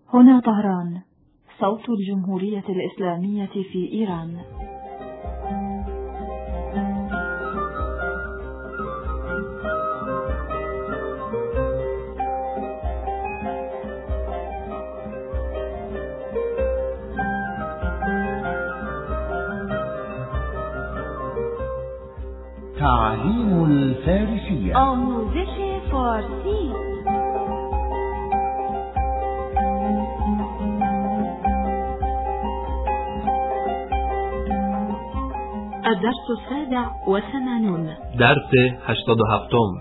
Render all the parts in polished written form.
هنا طهران، صوت الجمهورية الإسلامية في إيران. تعليم الفارسية. آموزش فارسی. الدرس 87. درس 87.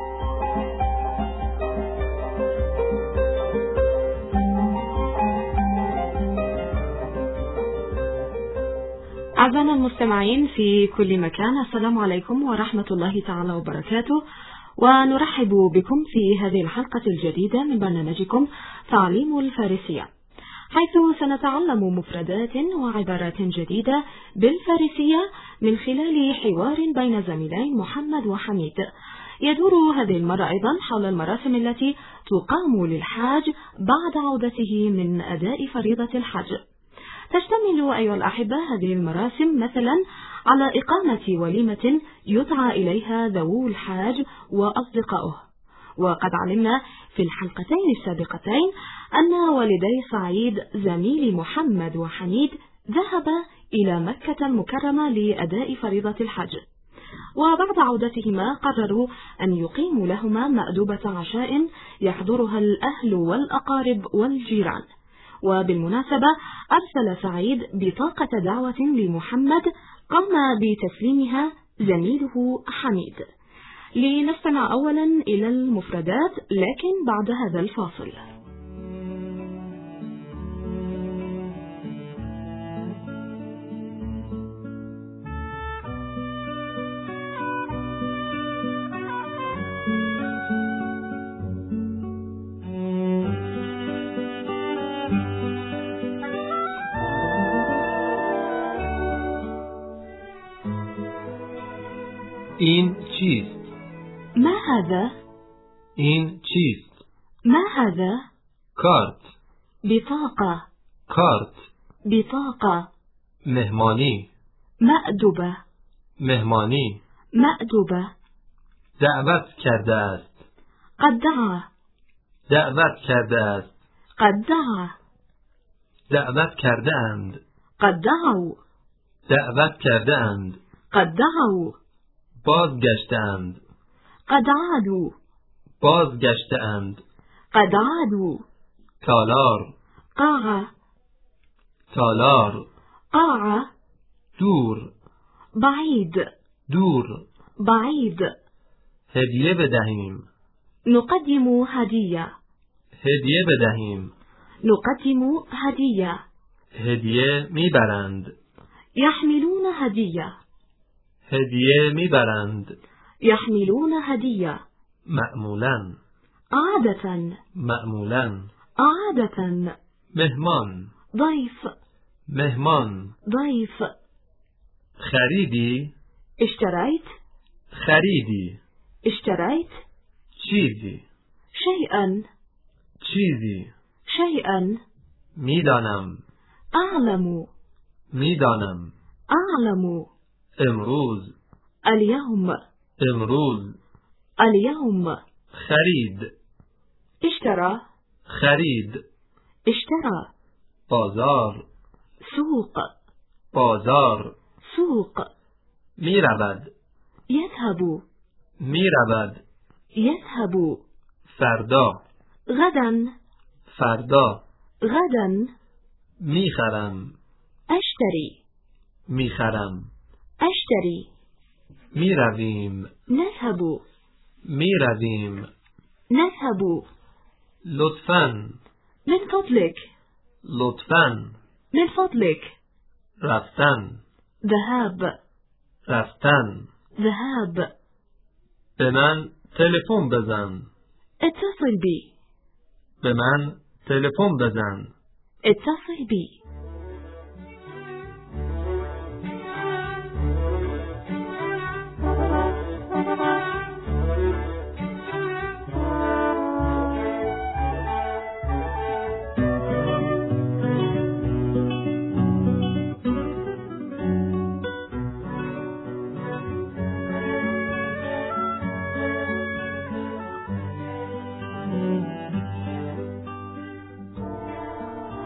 أعزائنا المستمعين في كل مكان، السلام عليكم ورحمة الله تعالى وبركاته، ونرحب بكم في هذه الحلقة الجديدة من برنامجكم تعليم الفارسية، حيث سنتعلم مفردات وعبارات جديدة بالفارسية من خلال حوار بين زميلين محمد وحميد. يدور هذه المرة أيضا حول المراسم التي تقام للحاج بعد عودته من أداء فريضة الحج. تشتمل أيها الأحبة هذه المراسم مثلا على إقامة وليمة يدعى إليها ذوو الحاج وأصدقائه. وقد علمنا في الحلقتين السابقتين أن والدي سعيد زميل محمد وحميد ذهبا إلى مكة المكرمة لأداء فريضة الحج، وبعد عودتهما قرروا أن يقيموا لهما مأدبة عشاء يحضرها الأهل والأقارب والجيران. وبالمناسبة أرسل سعيد بطاقة دعوة لمحمد قام بتسليمها زميله حميد. لنستمع أولا إلى المفردات لكن بعد هذا الفاصل. این چیست؟ ما هذا؟ این چیست؟ ما هذا؟ کارت. بطاقة. کارت. بطاقة. مهمانی. مأدبة. مهمانی. مأدبة. دعوت کرده است. قد دعا. دعوت کرده است. قد دعا. دعوت کرده اند. قد دعوا. دعوت کرده اند. قد دعوا. بازگشتند. قد عادوا. بازگشتند. قد عادوا. تالار. قاعة. تالار. قاعة. دور. بعيد. دور. بعيد. هدیه بدهیم. نقدم هدية. هدیه بدهیم. نقدم هدية. هدیه میبرند. يحملون هدية. هدیه میبرند. يحملون هدية. معمولاً. عادة. معمولاً. عادة. مهمان. ضيف. مهمان. ضيف. خریدی. اشتريت. خریدی. اشتريت. چیزی. شيئا. چیزی. شيئا. میدانم. أعلم. میدانم. أعلم. امروز. اليوم. امروز. اليوم. خرید. اشترى. خرید. اشترى. بازار. سوق. بازار. سوق. میرود. يذهب. میرود. يذهب. فردا. غدا. فردا. غدا. میخرم. أشتري. میخرم. أشتري. میرویم. نذهب. میرویم. نذهب. لطفاً. من فضلك. لطفاً. من فضلك. رفتن. ذهاب. رفتن. ذهاب. به من تلفن بزن. اتصل بي. به من تلفن بزن. اتصل بي.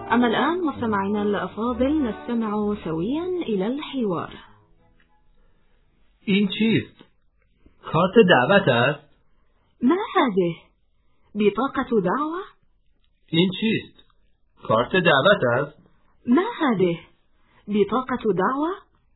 أما الآن مستمعينا الأفاضل نستمع سويا إلى الحوار. این چیست؟ کارت دعوت است؟ ما هذه؟ بطاقة دعوة؟ این چیست؟ کارت دعوت است؟ ما هذه؟ بطاقة دعوة؟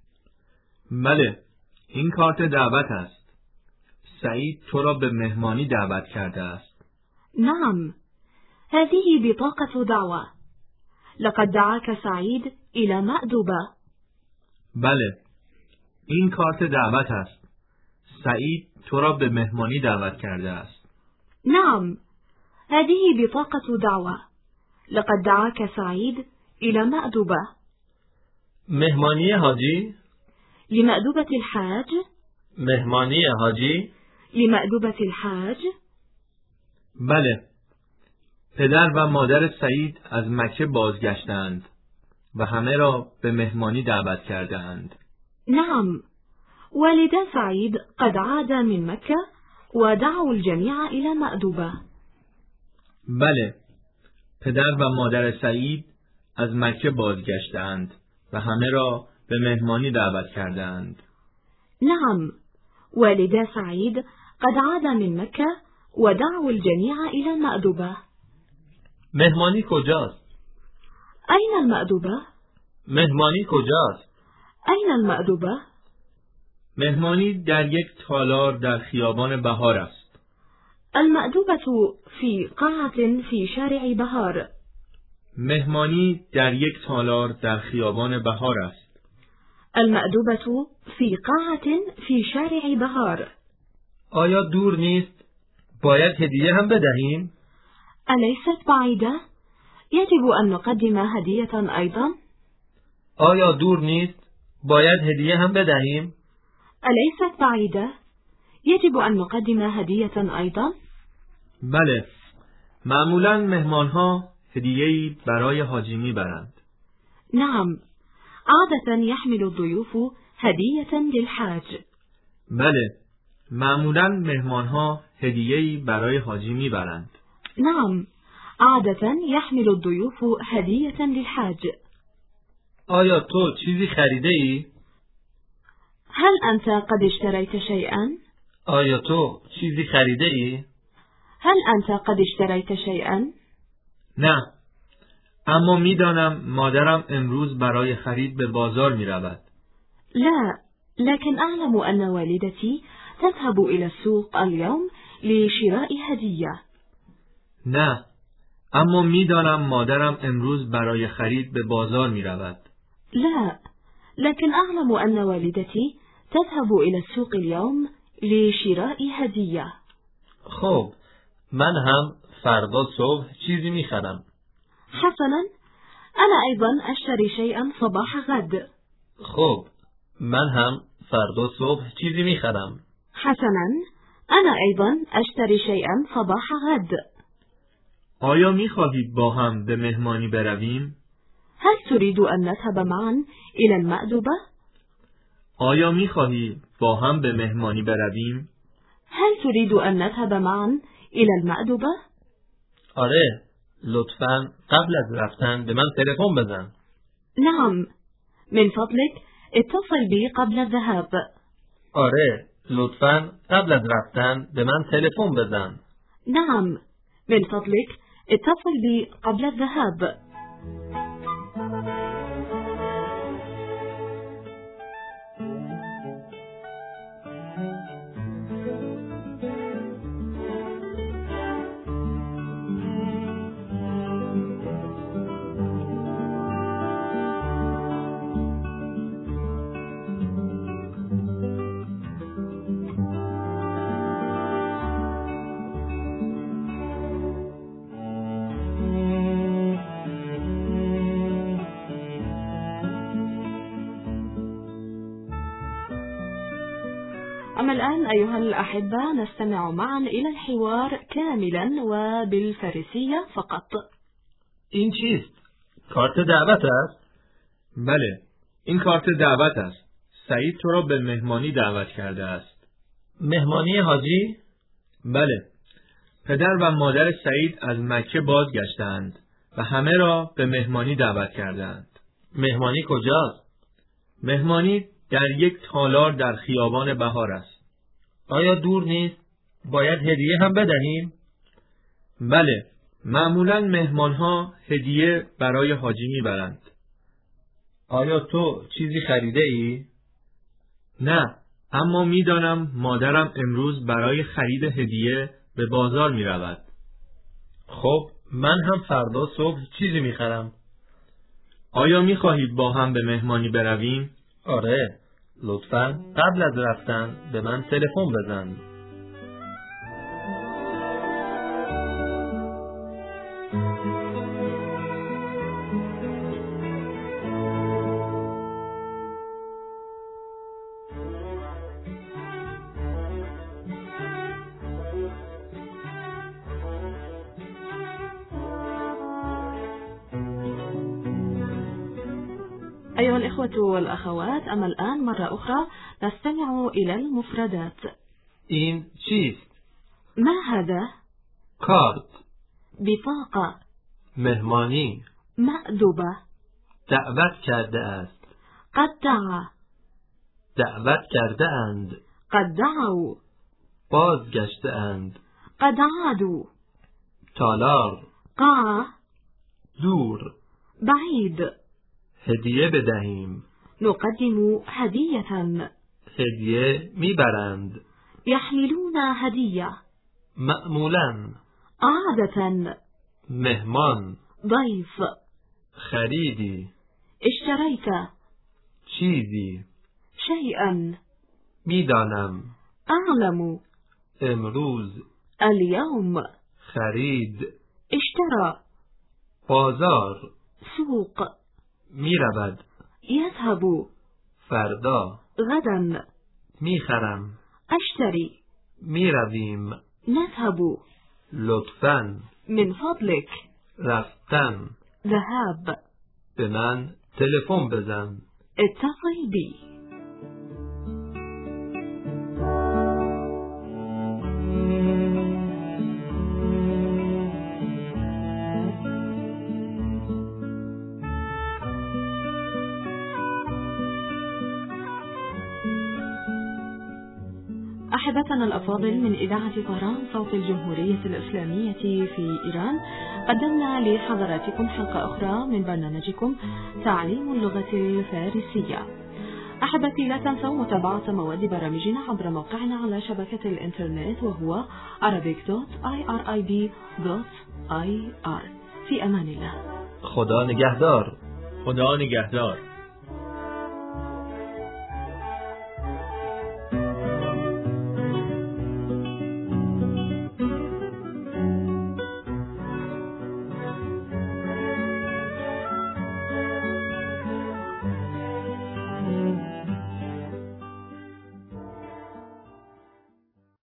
بله، این کارت دعوت است. سعید تو را به مهمانی دعوت کرده است. نعم، هذه بطاقة دعوة. لقد دعاك سعيد إلى مأدبة. بله، این کارت دعوت است. سعید تو را به مهمانی دعوت کرده است. نعم، هذه بطاقة دعوة. لقد دعاك سعيد إلى مأدبة. مهمانی حاجی؟ لمأدبة الحاج؟ مهمانی حاجی؟ لمأدبة الحاج؟ بله، پدر و مادر سعید از مکه بازگشتند و همه را به مهمانی دعوت کردند. نعم، والدا سعيد قد عاد من مكة ودعوا الجميع إلى مأدبة. بله، پدر و مادر سعید از مکه بازگشتند و همه را به مهمانی دعوت کردند. نعم، والدا سعيد قد عاد من مكة ودعوا الجميع إلى مأدبة. مهمانی کجاست؟ أين المأدبة؟ مهمانی کجاست؟ أين المأدبة؟ مهمانی در یک تالار در خیابان بهار است. المأدبة في قاعة في شارع بهار. مهمانی در یک تالار در خیابان بهار است. المأدبة في قاعة في شارع بهار. آیا دور نیست؟ باید هدیه هم بدهیم؟ أليست بعيدة؟ يجب أن نقدم هدية أيضا؟ آیا دور نیست؟ باید هدیه هم بدهیم؟ أليست بعيدة؟ يجب أن نقدم هدية أيضا؟ بله، معمولاً مهمانها هدیه‌ای برای حاجی میبرند. نعم، عادة يحمل الضيوف هدية للحاج. بله، معمولاً مهمانها هدیه‌ای برای حاجی میبرند. نعم، عادة يحمل الضيوف هدية للحاج. آیا تو چیزی خریده ای؟ هل أنت قد اشتريت شيئا؟ آیا تو چیزی خریده ای؟ هل أنت قد اشتريت شيئا؟ نه، اما میدانم مادرم امروز برای خرید به بازار می رود. لا، لكن أعلم أن والدتي تذهب إلى السوق اليوم لشراء هدية. نه، اما میدانم مادرم امروز برای خرید به بازار می رود. لا، لكن أعلم أن والدتي تذهب إلى السوق اليوم لشراء هدية. خب، من هم فردا صبح چیزی می خرم. حسنا، أنا أيضا أشتري شيئا صباح غد. خب، من هم فردا صبح چیزی می خرم. حسنا، أنا أيضا أشتري شيئا صباح غد. آیا می خواهید با هم به مهمانی برویم؟ هل تريد أن نذهب معا إلى المأدبة؟ آیا می خواهی با هم به مهمانی برویم؟ هل تريد أن نذهب معا إلى المأدبة؟ آره، لطفاً قبل از رفتن به من تلفن بزن. نعم، من فضلك اتصل بي قبل الذهاب. آره، لطفاً قبل از رفتن به من تلفن بزن. نعم، من فضلك اتصل بي قبل الذهاب. أما الآن أيها الأحبة نستمع معا إلى الحوار كاملا وبالفارسية فقط. این چیست؟ کارت دعوت است؟ بله، این کارت دعوت است. سعید تو را به مهمانی دعوت کرده است. مهمانی حاجی؟ بله، پدر و مادر سعید از مکه بازگشتند و همه را به مهمانی دعوت کردند. مهمانی کجاست؟ مهمانی در یک تالار در خیابان بهار است. آیا دور نیست؟ باید هدیه هم بدهیم؟ بله، معمولاً مهمانها هدیه برای حاجی میبرند. آیا تو چیزی خریده ای؟ نه، اما میدانم مادرم امروز برای خرید هدیه به بازار میرود. خب من هم فردا صبح چیزی میخرم. آیا میخواهید با هم به مهمانی برویم؟ آره، لطفاً قبل از رفتن به من تلفن بزن. أيها الإخوة والأخوات، أما الآن مرة أخرى نستمع إلى المفردات. این چیست؟ ما هذا؟ کارت. بطاقة. مهمانی. مأدبة. دعوت کرده است. قد دعا. دعوت کرده اند. قد دعوا. بازگشته اند. قد عادوا. تالار. قاعة. دور. بعيد. هدیه بدهیم. نقدم هدية. هدیه میبرند. يحملون هدية. معمولاً. عادة. مهمان. ضيف. خریدی. اشتريت. چیزی. شيئا. میدانم. أعلم. امروز. اليوم. خرید. اشترى. بازار. سوق. میرود. يذهب. فردا. غدا. میخرم. أشتري. میرویم. نذهب. لطفاً. من فضلك. رفتن. ذهاب. به من تلفن بزن. اتصل بي. أحبتنا الأفاضل، من إذاعة طهران صوت الجمهورية الإسلامية في إيران، قدمنا لحضراتكم حلقة أخرى من برنامجكم تعليم اللغة الفارسية. أحبتي، لا تنسوا متابعة مواد برامجنا عبر موقعنا على شبكة الإنترنت، وهو arabic.irib.ir. في أمان الله. خدا نگهدار. خدا نگهدار.